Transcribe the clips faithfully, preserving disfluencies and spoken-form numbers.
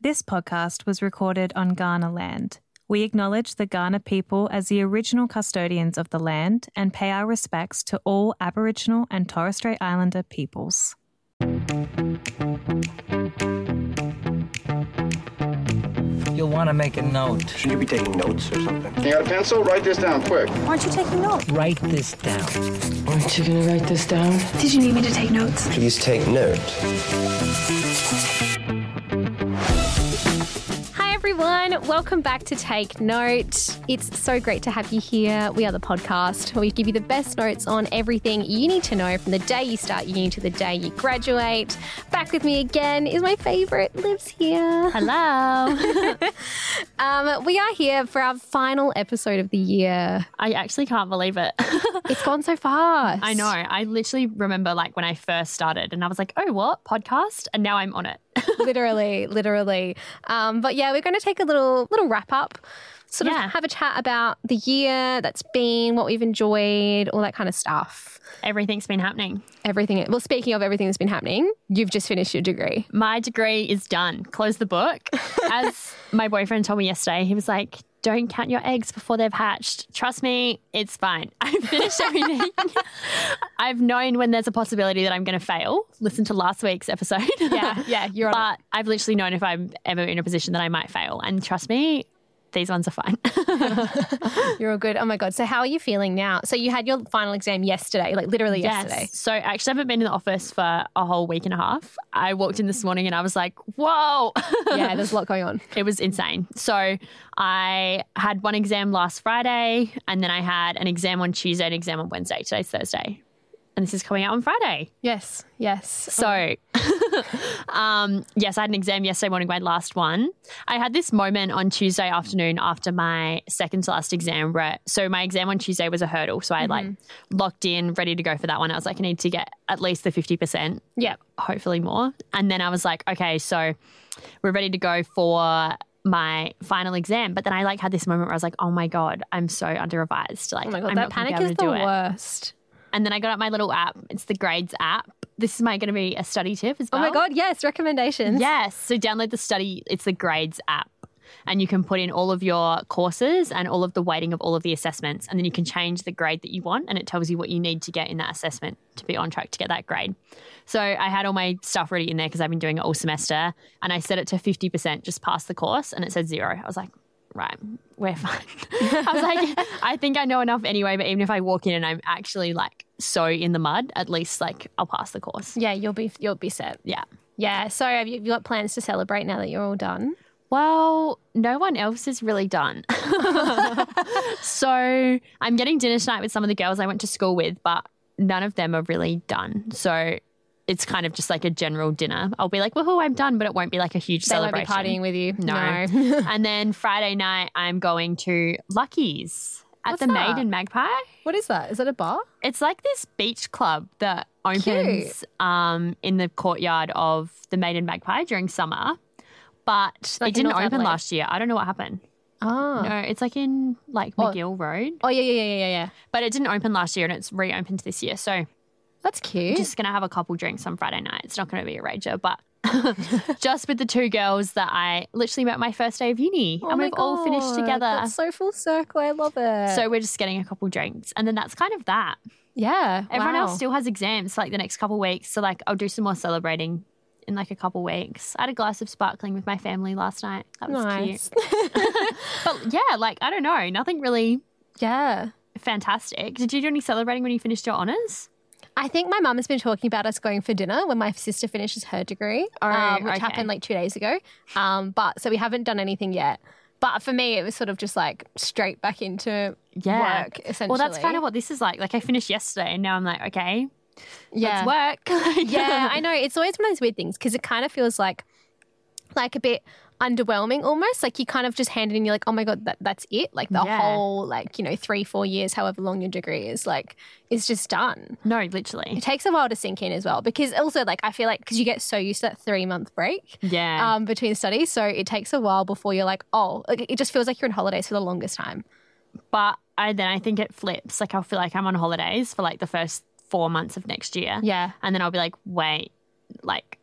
This podcast was recorded on Kaurna land. We acknowledge the Kaurna people as the original custodians of the land and pay our respects to all Aboriginal and Torres Strait Islander peoples. You'll want to make a note. Should you be taking notes or something? You got a pencil? Write this down quick. Aren't you taking notes? Write this down. Aren't you going to write this down? Did you need me to take notes? Please take note. Everyone, welcome back to Take Note. It's so great to have you here. We are the podcast where we give you the best notes on everything you need to know from the day you start uni to the day you graduate. Back with me again is my favourite, Liv's here. Hello. um, we are here for our final episode of the year. I actually can't believe it. It's gone so fast. I know. I literally remember like when I first started and I was like, oh, what? Podcast? And now I'm on it. literally, literally. Um, but yeah, we're going to take a little little wrap up, sort yeah. of have a chat about the year that's been, what we've enjoyed, all that kind of stuff. Everything's been happening. Everything. Well, speaking of everything that's been happening, you've just finished your degree. My degree is done. Close the book. As my boyfriend told me yesterday, he was like, don't count your eggs before they've hatched. Trust me, it's fine. I've finished everything. I've known when there's a possibility that I'm going to fail. Listen to last week's episode. Yeah, yeah, you're on But it. I've literally known if I'm ever in a position that I might fail. And trust me, these ones are fine. You're all good. Oh, my God. So how are you feeling now? So you had your final exam yesterday, like literally yes. yesterday. So I actually haven't been in the office for a whole week and a half. I walked in this morning and I was like, whoa. Yeah, there's a lot going on. It was insane. So I had one exam last Friday and then I had an exam on Tuesday, an exam on Wednesday. Today's Thursday. And this is coming out on Friday. Yes, yes. So, um, yes, I had an exam yesterday morning, my last one. I had this moment on Tuesday afternoon after my second to last exam. Where, so my exam on Tuesday was a hurdle. So I mm-hmm. like locked in, ready to go for that one. I was like, I need to get at least the fifty percent. Yeah. Hopefully more. And then I was like, okay, so we're ready to go for my final exam. But then I like had this moment where I was like, oh my God, I'm so under revised. Like, oh my God, I'm that not panic gonna be is able to the do it. worst. And then I got up my little app. It's the Grades app. This is my going to be a study tip as well. Oh my God, yes, recommendations. Yes. So download the study. It's the Grades app. And you can put in all of your courses and all of the weighting of all of the assessments. And then you can change the grade that you want. And it tells you what you need to get in that assessment to be on track to get that grade. So I had all my stuff ready in there because I've been doing it all semester. And I set it to fifty percent, just pass the course. And it said zero. I was like, right, we're fine. I was like, I think I know enough anyway, but even if I walk in and I'm actually like so in the mud, at least like I'll pass the course. Yeah, you'll be you'll be set. Yeah. Yeah. So have you, have you got plans to celebrate now that you're all done? Well, no one else is really done. So I'm getting dinner tonight with some of the girls I went to school with, but none of them are really done. So it's kind of just like a general dinner. I'll be like, woohoo, I'm done, but it won't be like a huge they celebration. They won't be partying with you. No. no. And then Friday night, I'm going to Lucky's at What's the that? Maid and Magpie. What is that? Is that a bar? It's like this beach club that opens um, in the courtyard of the Maid and Magpie during summer. But like it didn't North open Adelaide. last year. I don't know what happened. Oh. No, it's like in like Oh. McGill Road. Oh, yeah, yeah, yeah, yeah, yeah. But it didn't open last year and it's reopened this year. So That's cute. I'm just going to have a couple drinks on Friday night. It's not going to be a rager, but just with the two girls that I literally met my first day of uni Oh and my we've all finished God, together. That's so full circle. I love it. So we're just getting a couple drinks and then that's kind of that. yeah. Everyone wow. else still has exams for like the next couple of weeks. So like I'll do some more celebrating in like a couple of weeks. I had a glass of sparkling with my family last night. That was Nice. cute. But yeah, like I don't know, nothing really Yeah. fantastic. Did you do any celebrating when you finished your honours? I think my mum has been talking about us going for dinner when my sister finishes her degree, Oh, um, which okay. happened like two days ago. Um, but so we haven't done anything yet. But for me, it was sort of just like straight back into Yeah. work, essentially. Well, that's kind of what this is like. Like I finished yesterday and now I'm like, okay, yeah. let's work. Like, Yeah, I know. It's always one of those weird things because it kind of feels like like a bit underwhelming almost. Like you kind of just hand it in, you're like, oh my God, that, that's it. Like the Yeah. whole like, you know, three, four years, however long your degree is, like is just done. No, literally. It takes a while to sink in as well because also like I feel like because you get so used to that three month break Yeah. um, between studies. So it takes a while before you're like, oh, like it just feels like you're on holidays for the longest time. But I then I think it flips. Like I'll feel like I'm on holidays for like the first four months of next year. Yeah. And then I'll be like, wait, like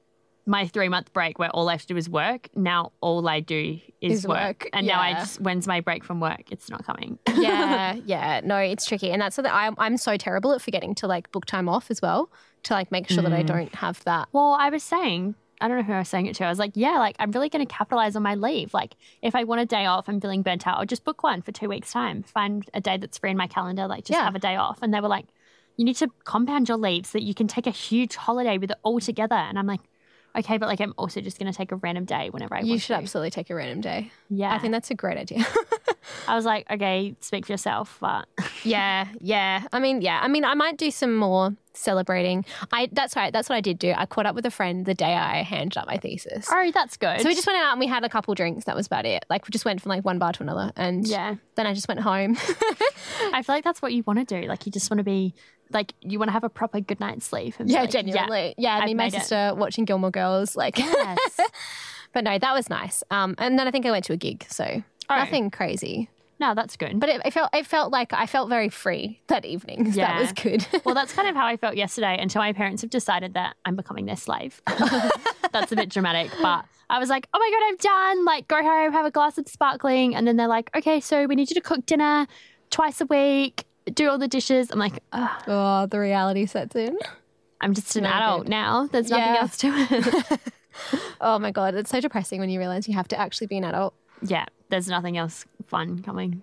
my three month break where all I have to do is work. Now all I do is, Is work. work, And now I yeah. just, when's my break from work? It's not coming. Yeah, yeah. No, it's tricky. And that's something I'm, I'm so terrible at forgetting to like book time off as well to like make sure that I don't have that. Well, I was saying, I don't know who I was saying it to. I was like, yeah, like I'm really going to capitalize on my leave. Like if I want a day off, I'm feeling burnt out, I'll just book one for two weeks time. Find a day that's free in my calendar, like just Yeah. have a day off. And they were like, you need to compound your leave so that you can take a huge holiday with it all together. And I'm like, okay, but like I'm also just going to take a random day whenever I want You should to. absolutely take a random day. Yeah. I think that's a great idea. I was like, okay, speak for yourself. But Yeah, yeah. I mean, yeah. I mean, I might do some more celebrating. I that's right. That's what I did do. I caught up with a friend the day I handed up my thesis. oh, that's good. So we just went out and we had a couple drinks. That was about it. Like we just went from like one bar to another, and Yeah. then I just went home. I feel like that's what you want to do. Like you just want to be like you want to have a proper good night's sleep. And be yeah, like, genuinely. Yeah, I've me and my made it. sister watching Gilmore Girls. Like, Yes. but no, that was nice. Um, and then I think I went to a gig, so Oh. nothing crazy. No, that's good. But it, it felt it felt like I felt very free that evening. So that Yeah. was good. Well, that's kind of how I felt yesterday until my parents have decided that I'm becoming their slave. That's a bit dramatic, but I was like, oh my God, I'm done. Like, go home, have a glass of sparkling. And then they're like, okay, so we need you to cook dinner twice a week, do all the dishes. I'm like, Ugh, Oh, the reality sets in. I'm just an No adult good. now. There's nothing Yeah. else to it. Oh my God, it's so depressing when you realize you have to actually be an adult. Yeah, there's nothing else fun coming.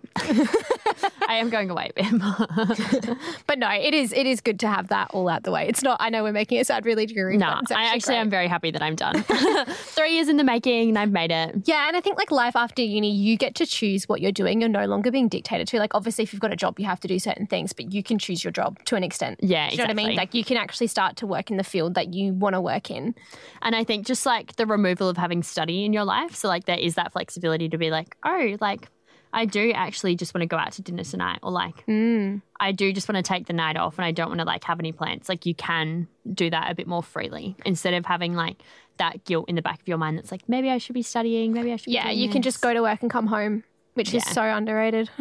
I am going away, Bim. But no, it is it is good to have that all out the way. It's not, I know we're making it sound really dreary. No, but it's I actually great. am very happy that I'm done. Three years in the making and I've made it. Yeah, and I think like life after uni, you get to choose what you're doing. You're no longer being dictated to. Like obviously if you've got a job, you have to do certain things, but you can choose your job to an extent. Yeah, Do you know what I mean? exactly. Like you can actually start to work in the field that you want to work in. And I think just like the removal of having study in your life. So like there is that flexibility to be like, oh, like I do actually just want to go out to dinner tonight, or like Mm. I do just want to take the night off and I don't want to like have any plans. Like you can do that a bit more freely instead of having like that guilt in the back of your mind that's like, maybe I should be studying, maybe I should be Yeah, doing you can this. just go to work and come home, which is Yeah. so underrated.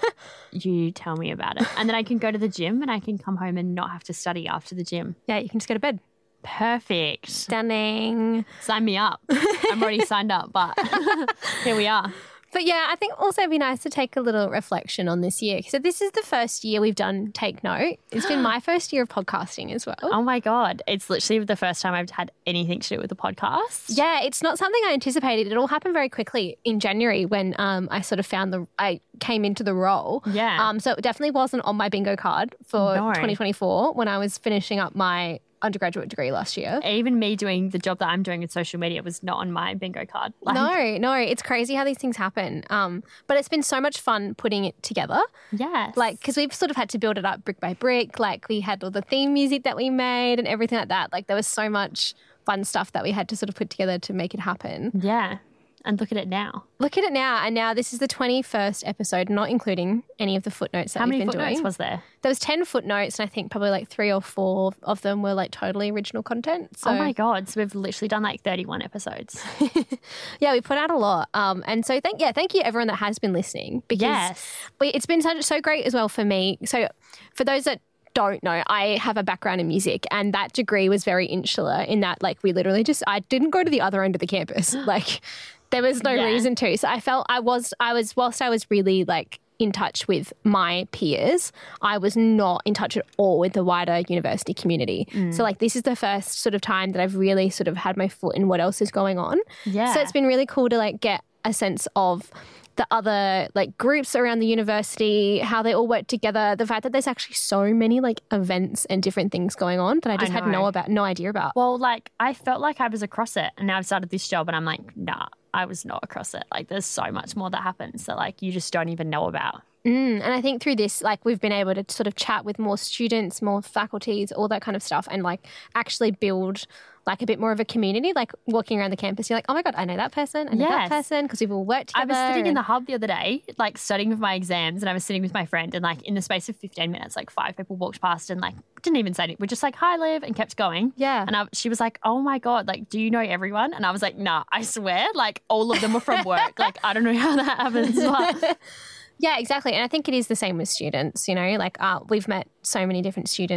You tell me about it. And then I can go to the gym and I can come home and not have to study after the gym. Yeah, you can just go to bed. Perfect. Stunning. Sign me up. I'm already signed up, but here we are. But yeah, I think also it'd be nice to take a little reflection on this year. So this is the first year we've done Take Note. It's been my first year of podcasting as well. Oh my God. It's literally the first time I've had anything to do with the podcast. Yeah, it's not something I anticipated. It all happened very quickly in January when um, I sort of found the, I came into the role. Yeah. Um, so it definitely wasn't on my bingo card for No. twenty twenty-four when I was finishing up my undergraduate degree last year. Even me doing the job that I'm doing in social media was not on my bingo card. Like, No, no, it's crazy how these things happen. Um, but it's been so much fun putting it together. Yes. Like, because we've sort of had to build it up brick by brick. Like, we had all the theme music that we made and everything like that. Like, there was so much fun stuff that we had to sort of put together to make it happen. Yeah. And look at it now. Look at it now. And now this is the twenty-first episode, not including any of the footnotes that How we've many been footnotes doing. was there? There was ten footnotes, and I think probably like three or four of them were like totally original content. So, Oh my God. So we've literally done like thirty-one episodes. yeah, we put out a lot. Um, and so thank yeah, thank you everyone that has been listening because Yes. we, it's been so, so great as well for me. So for those that don't know, I have a background in music, and that degree was very insular in that like we literally just I didn't go to the other end of the campus. Like there was no Yeah. reason to. So I felt I was I was whilst I was really like in touch with my peers, I was not in touch at all with the wider university community. Mm. So like this is the first sort of time that I've really sort of had my foot in what else is going on. Yeah. So it's been really cool to like get a sense of the other like groups around the university, how they all work together, the fact that there's actually so many like events and different things going on that I just had know. no about no idea about. Well, like I felt like I was across it, and now I've started this job and I'm like, nah, I was not across it. Like there's so much more that happens that like you just don't even know about. Mm, and I think through this, like we've been able to sort of chat with more students, more faculties, all that kind of stuff, and like actually build like a bit more of a community. Like walking around the campus, you're like, oh my God, I know that person, I know Yes. that person, because we've all worked I together. was sitting in and- the hub the other day, like studying with my exams, and I was sitting with my friend, and like in the space of fifteen minutes, like five people walked past and like didn't even say anything. We're just like, hi, Liv, and kept going. Yeah. And I, she was like, oh my God, like, do you know everyone? And I was like, nah, I swear, like all of them were from work. Like, I don't know how that happens. But Yeah, exactly. And I think it is the same with students, you know, like uh, we've met so many different students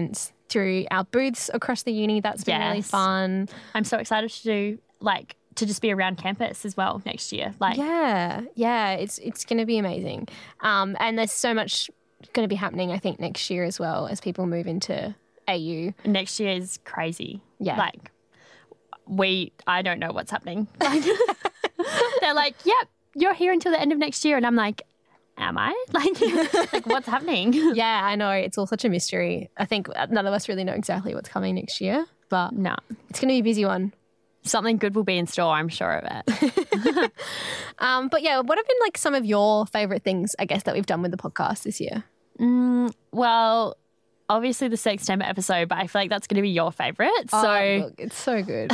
through our booths across the uni. That's been really Yes. fun. I'm so excited to do like to just be around campus as well next year. Like Yeah, yeah, it's it's going to be amazing. Um, and there's so much going to be happening, I think, next year as well as people move into A U. next year is crazy. Yeah. Like we, I don't know what's happening. Like, they're like, yep, you're here until the end of next year. And I'm like, am I? Like, like what's happening? Yeah, I know. It's all such a mystery. I think none of us really know exactly what's coming next year, but No. it's going to be a busy one. Something good will be in store, I'm sure of it. Um, but yeah, what have been like some of your favourite things, I guess, that we've done with the podcast this year? Mm, well, obviously the September episode, but I feel like that's going to be your favourite. So Oh, look, it's so good.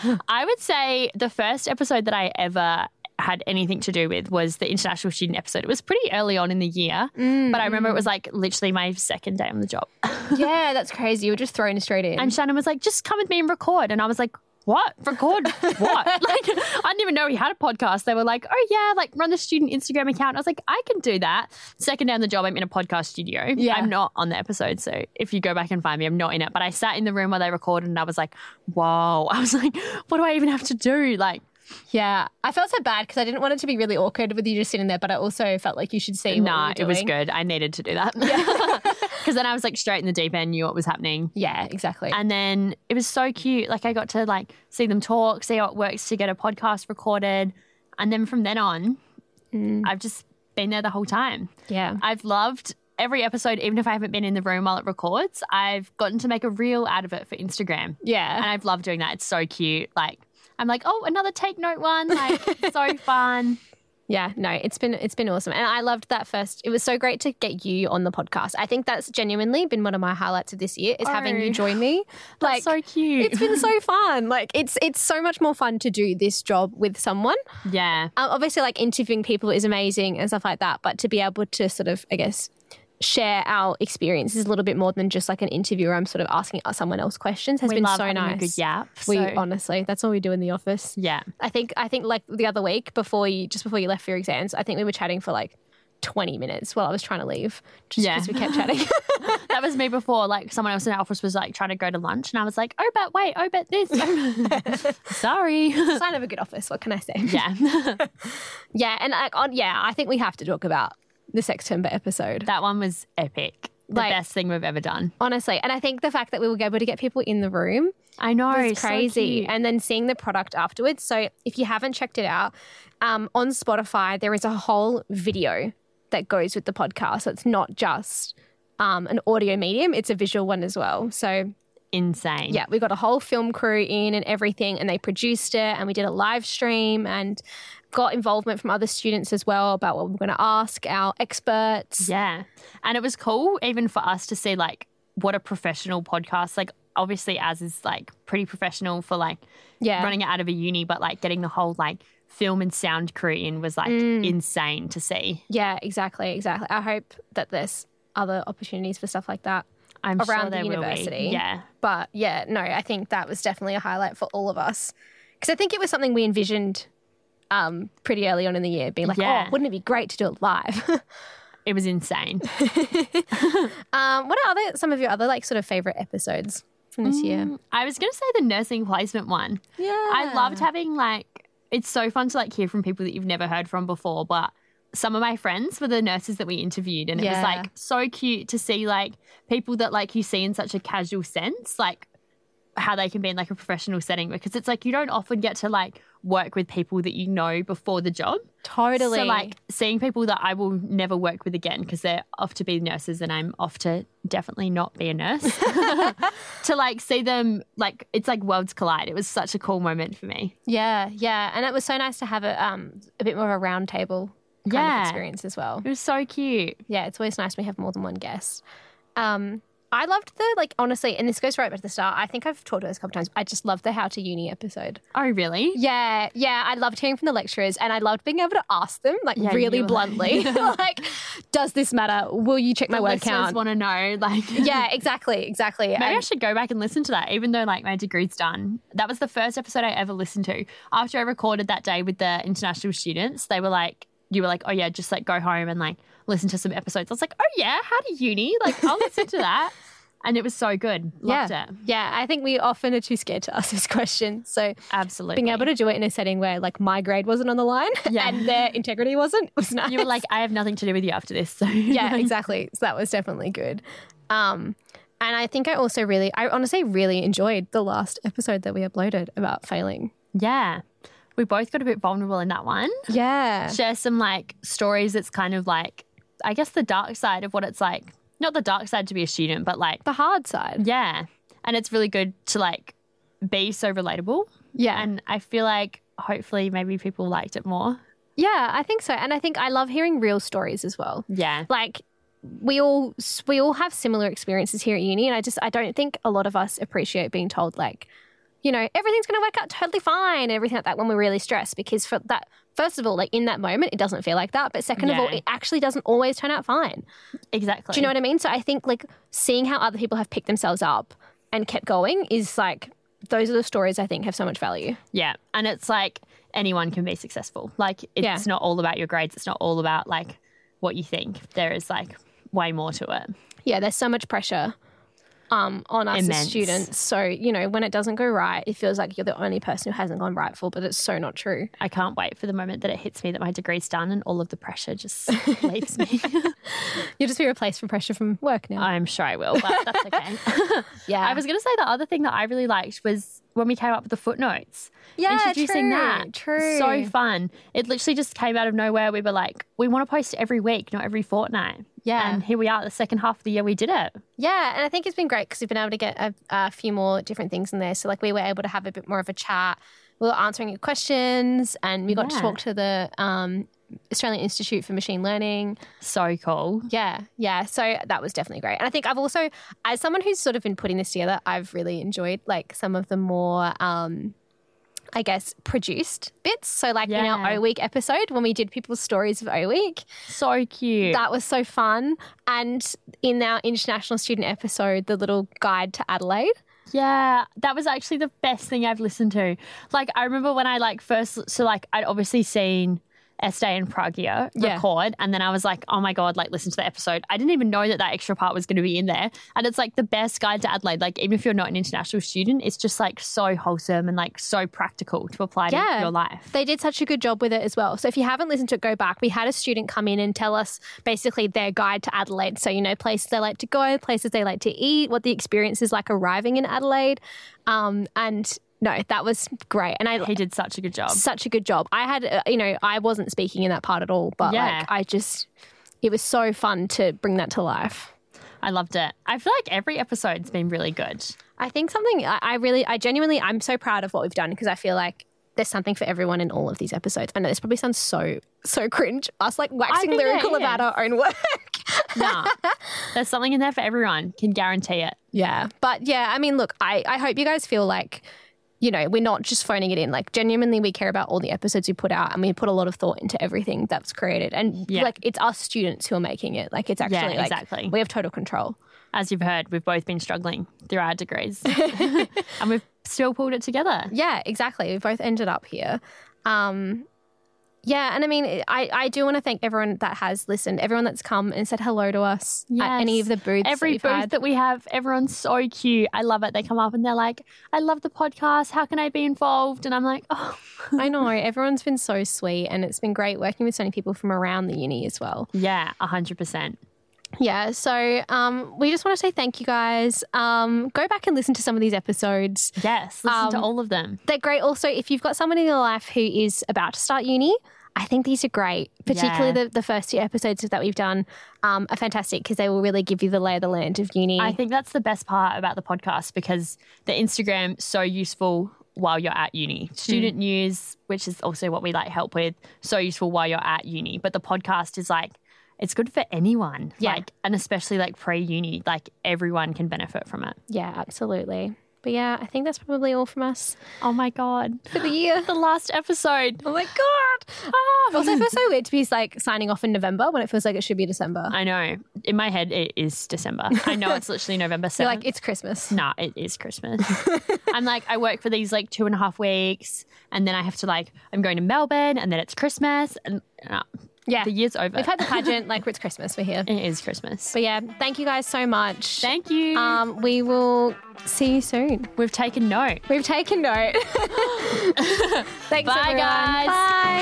I would say the first episode that I ever had anything to do with was the international student episode. It was pretty early on in the year, but I remember it was like literally my second day on the job. Yeah, that's crazy. You were just thrown straight in. And Shannon was like, just come with me and record. And I was like, what? Record what? Like, I didn't even know he had a podcast. They were like, oh, yeah, like run the student Instagram account. I was like, I can do that. Second day on the job, I'm in a podcast studio. Yeah. I'm not on the episode. So if you go back and find me, I'm not in it. But I sat in the room while they recorded and I was like, whoa. I was like, what do I even have to do? Like, Yeah, I felt so bad because I didn't want it to be really awkward with you just sitting there, but I also felt like you should see what nah, we were it was doing. good. I needed to do that. Because then I was like straight in the deep end, knew what was happening. Yeah, exactly. And then it was so cute. Like I got to like see them talk, see how it works to get a podcast recorded. And then from then on, I've just been there the whole time. yeah. I've loved every episode, even if I haven't been in the room while it records. I've gotten to make a reel out of it for Instagram. Yeah. And I've loved doing that. It's so cute. Like I'm like, oh, another take note one. Like so fun. Yeah, no, it's been it's been awesome. And I loved that first. It was so great to get you on the podcast. I think that's genuinely been one of my highlights of this year is having you Oh. join me. That's so cute. It's been so fun. Like it's it's so much more fun to do this job with someone. Yeah. Um, obviously, like interviewing people is amazing and stuff like that. But to be able to sort of, I guess, share our experiences a little bit more than just like an interview where I'm sort of asking someone else questions has We been love so having nice. a good yap. We so- honestly, that's all we do in the office. Yeah. I think I think like the other week before you just before you left for your exams, I think we were chatting for like twenty minutes while I was trying to leave. Just Yeah. because we kept chatting. That was me before. Like someone else in our office was like trying to go to lunch, and I was like, "Oh, but wait, oh, but this." Sorry. Sign of a good office. What can I say? Yeah, Yeah, and like on yeah, I think we have to talk about the September episode. that one was epic. The Like- best thing we've ever done. Honestly, and I think the fact that we were able to get people in the room I know, was so crazy. cute. And then seeing the product afterwards. So if you haven't checked it out, um, on Spotify there is a whole video that goes with the podcast. So it's not just um, an audio medium; it's a visual one as well. So Insane. yeah, we got a whole film crew in and everything, and they produced it, and we did a live stream and got involvement from other students as well about what we're going to ask our experts. Yeah. And it was cool even for us to see like what a professional podcast, like obviously as is like pretty professional for like Yeah. running it out of a uni, but like getting the whole like film and sound crew in was like Mm. insane to see. Yeah, exactly, exactly. I hope that there's other opportunities for stuff like that I'm around sure the there will be. university. Yeah. But yeah, no, I think that was definitely a highlight for all of us. Because I think it was something we envisioned um, pretty early on in the year, being like, Yeah. oh, wouldn't it be great to do it live? It was insane. um, what are other some of your other like sort of favorite episodes from this year? I was going to say the nursing placement one. Yeah. I loved having like, it's so fun to like hear from people that you've never heard from before, but some of my friends were the nurses that we interviewed, and it was Yeah. like so cute to see like people that like you see in such a casual sense, like how they can be in like a professional setting, because it's like you don't often get to like work with people that you know before the job. Totally. So like seeing people that I will never work with again because they're off to be nurses and I'm off to definitely not be a nurse, to like see them, like it's like worlds collide. It was such a cool moment for me. Yeah, yeah. And it was so nice to have a, um, a bit more of a round table kind Yeah. of experience as well. It was so cute. Yeah, it's always nice when we have more than one guest. Um, I loved the, like, honestly, and this goes right back to the start. I think I've talked about this a couple times. I just loved the How to Uni episode. Oh, really? Yeah, yeah. I loved hearing from the lecturers, and I loved being able to ask them, like, Yeah, really you were- bluntly, like, does this matter? Will you check my The word listeners count? want to know, like, Yeah, exactly, exactly. maybe I And- should go back and listen to that, even though like my degree's done. That was the first episode I ever listened to. After I recorded that day with the international students, they were like, you were like, oh yeah, just like go home and like listen to some episodes. I was like, oh yeah, how to uni? Like I'll listen to that. And it was so good. Loved yeah. it. Yeah, I think we often are too scared to ask this question. So Absolutely. being able to do it in a setting where like my grade wasn't on the line Yeah. and their integrity wasn't was nice. You were like, I have nothing to do with you after this. So yeah, exactly. So that was definitely good. Um, and I think I also really, I honestly really enjoyed the last episode that we uploaded about failing. Yeah. We both got a bit vulnerable in that one. Yeah. Share some like stories that's kind of like, I guess the dark side of what it's like. Not the dark side to be a student, but like, The hard side. yeah. And it's really good to like be so relatable. Yeah. And I feel like hopefully maybe people liked it more. Yeah, I think so. And I think I love hearing real stories as well. Yeah. Like we all we all have similar experiences here at uni, and I just I don't think a lot of us appreciate being told like, you know, everything's going to work out totally fine and everything like that when we're really stressed, because for that, first of all, like in that moment, it doesn't feel like that. But second of all, Yeah. it actually doesn't always turn out fine. Exactly. Do you know what I mean? So I think like seeing how other people have picked themselves up and kept going is like, those are the stories I think have so much value. Yeah. And it's like anyone can be successful. Like it's Yeah. not all about your grades. It's not all about like what you think. There is like way more to it. Yeah, there's so much pressure um, on us Immense. as students. So, you know, when it doesn't go right, it feels like you're the only person who hasn't gone right for, but it's so not true. I can't wait for the moment that it hits me that my degree's done and all of the pressure just leaves me. You'll just be replaced for pressure from work now. I'm sure I will, but that's okay. yeah. I was going to say the other thing that I really liked was when we came up with the footnotes. Yeah, Introducing true, that. true. So fun. It literally just came out of nowhere. We were like, we want to post every week, not every fortnight. Yeah. And here we are, the second half of the year we did it. Yeah, and I think it's been great because we've been able to get a, a few more different things in there. So, like, we were able to have a bit more of a chat. We were answering your questions, and we got to Yeah. talk to the um, Australian Institute for Machine Learning. So cool. Yeah, yeah. So that was definitely great. And I think I've also, as someone who's sort of been putting this together, I've really enjoyed like some of the more, um, I guess, produced bits. So, like in Yeah. our O Week episode when we did people's stories of O Week. So cute. That was so fun. And in our international student episode, the little guide to Adelaide. Yeah, that was actually the best thing I've listened to. Like, I remember when I like first, so like I'd obviously seen Estee and Pragya Yeah. record, and then I was like, oh my God, like listen to the episode. I didn't even know that that extra part was going to be in there. And it's like the best guide to Adelaide. Like, even if you're not an international student, it's just like so wholesome and like so practical to apply Yeah. to your life. They did such a good job with it as well. So if you haven't listened to it, go back. We had a student come in and tell us basically their guide to Adelaide. So, you know, places they like to go, places they like to eat, what the experience is like arriving in Adelaide. Um, and no, that was great. And I He did such a good job. such a good job. I had, uh, you know, I wasn't speaking in that part at all, but Yeah. like I just, it was so fun to bring that to life. I loved it. I feel like every episode's been really good. I think something I, I really, I genuinely, I'm so proud of what we've done because I feel like there's something for everyone in all of these episodes. I know this probably sounds so, so cringe, us like waxing think it lyrical is. about our own work. Nah, there's something in there for everyone. Can guarantee it. Yeah. But yeah, I mean, look, I, I hope you guys feel like, you know, we're not just phoning it in. Like, genuinely, we care about all the episodes we put out and we put a lot of thought into everything that's created. And, Yeah. like, it's us students who are making it. Like, it's actually, Yeah, like, exactly. we have total control. As you've heard, we've both been struggling through our degrees and we've still pulled it together. Yeah, exactly. We both ended up here. Um, yeah, and I mean, I, I do want to thank everyone that has listened, everyone that's come and said hello to us at any of the booths Every that we've booth had. that we have, everyone's so cute. I love it. They come up and they're like, I love the podcast. How can I be involved? And I'm like, oh. I know. Everyone's been so sweet and it's been great working with so many people from around the uni as well. Yeah, one hundred percent. Yeah, so um, we just want to say thank you guys. Um, go back and listen to some of these episodes. Yes, listen to Um, all of them. They're great. Also, if you've got someone in your life who is about to start uni, I think these are great, particularly Yeah. the, the first two episodes that we've done um, are fantastic because they will really give you the lay of the land of uni. I think that's the best part about the podcast because the Instagram so useful while you're at uni. Student news, which is also what we like help with, so useful while you're at uni. But the podcast is like, it's good for anyone. Yeah. Like, and especially like pre-uni, like everyone can benefit from it. Yeah, absolutely. But yeah, I think that's probably all from us Oh my God. for the year. The last episode. Oh my God. Ah, also, it feels so weird to be like signing off in November when it feels like it should be December. I know. In my head, it is December. I know it's literally November You're seventh. like, it's Christmas. Nah, it is Christmas. I'm like, I work for these like two and a half weeks and then I have to like, I'm going to Melbourne and then it's Christmas and nah, Yeah. The year's over. We've had the pageant, like it's Christmas, we're here. It is Christmas. But yeah, thank you guys so much. Thank you. Um, we will see you soon. We've taken note. We've taken note. Thanks, Bye, everyone. guys. Bye.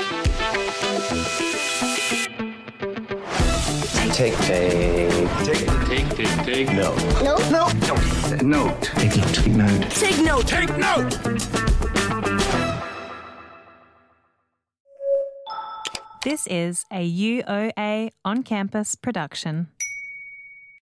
Take, take, take, Take, take, take. no. No. Note. Take note. Take note. Take note. Take note. This is a U O A on-campus production.